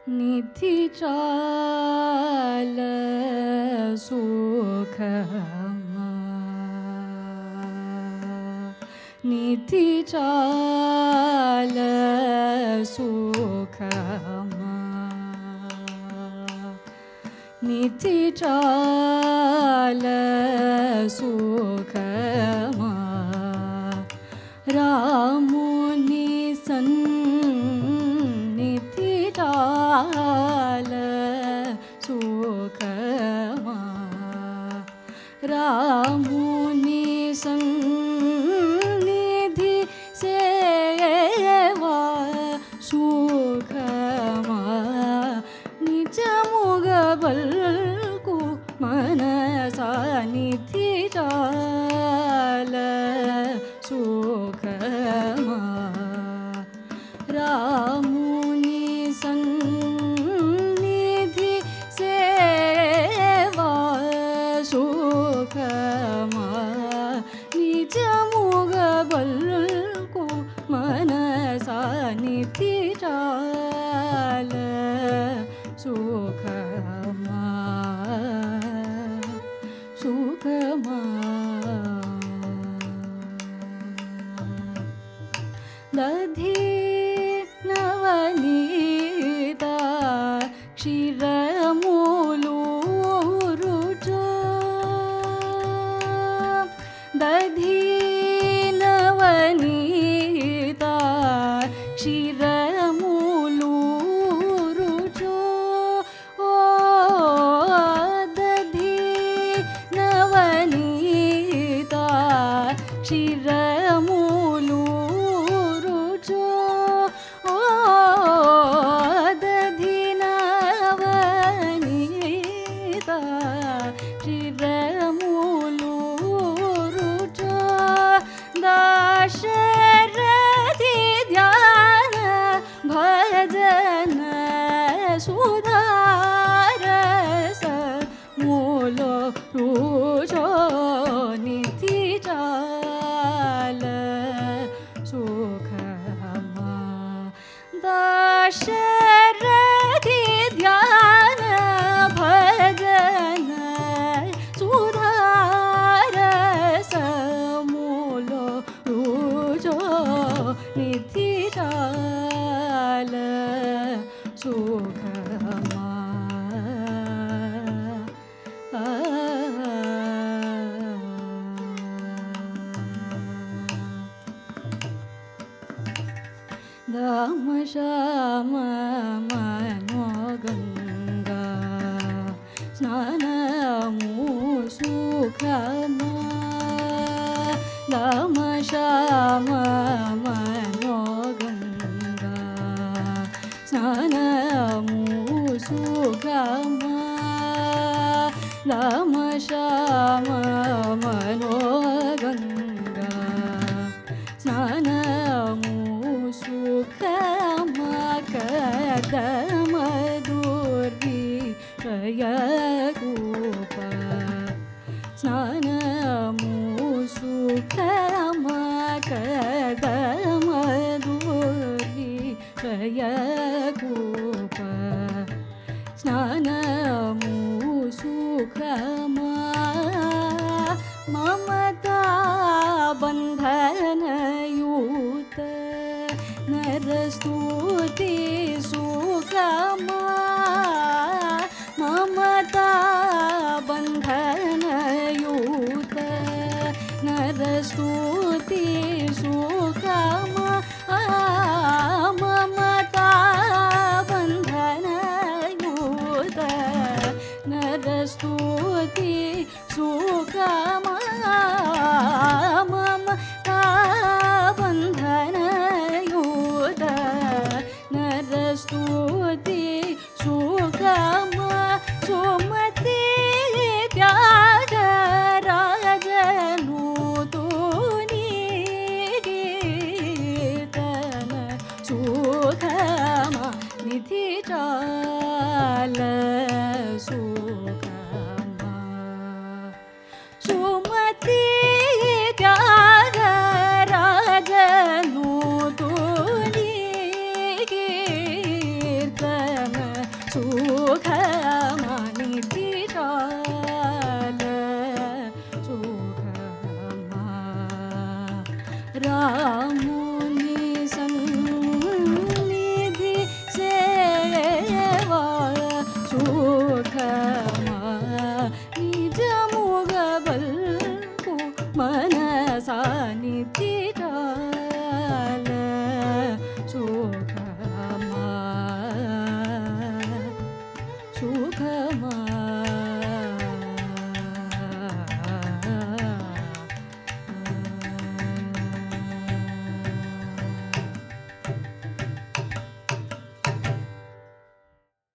निधि चाल सुखमा निधि चाल सुखमा निधि चाल सुखमा रामुनि सन्निधि चाल सुखमा रामुनि सन्निधि सेवा सुखमा निजमुगबल्कु मनसा निधि चाल सुखमा रामुनि सन्निधि सेवा सुखमा निजमुगबल्कु मनसा निधि चाल सुखमा सुखमा दधि नवनीता क्षीरमूलुरुचो दधि नवनीता क्षीरमूलुरुचो ओ दधि नवनीता क्षीरमूलुरुचो ओ दधि नवनीता क्षीरमूलुरुचो दाशरथि ध्यान भजन सुधारस मूलो रुचो निधि चाल सुखमा दाशरथि ध्यान भजन सुधारस मूलो रुचो निधि चाल सुखमा दाम श्याम मनोगंगा स्नानमु सुखमा दाम श्याम मनोगंगा स्नानमु सुखमा दाम श्याम मनोगंगा स्नानमु सुखमा कदम दुर्विषयरूप स्नानमु सुखमा कदम दुर्विषयरूप स्नानमु सुखमा ममता बन्धनयुत नरस्तुति सुखमा ममता बन्धनयुत नरस्तुति सुखमा ममता बन्धनयुत नरस्तुति सुखमा ममता बन्धनयुत नरस्तुति सुखमा सुमति त्यागराजनुतुनि कीर्तन सुखमा निधि चाल सुखमा सुमति त्यागराजनुतुनि कीर्तन మనసా నిధిజాల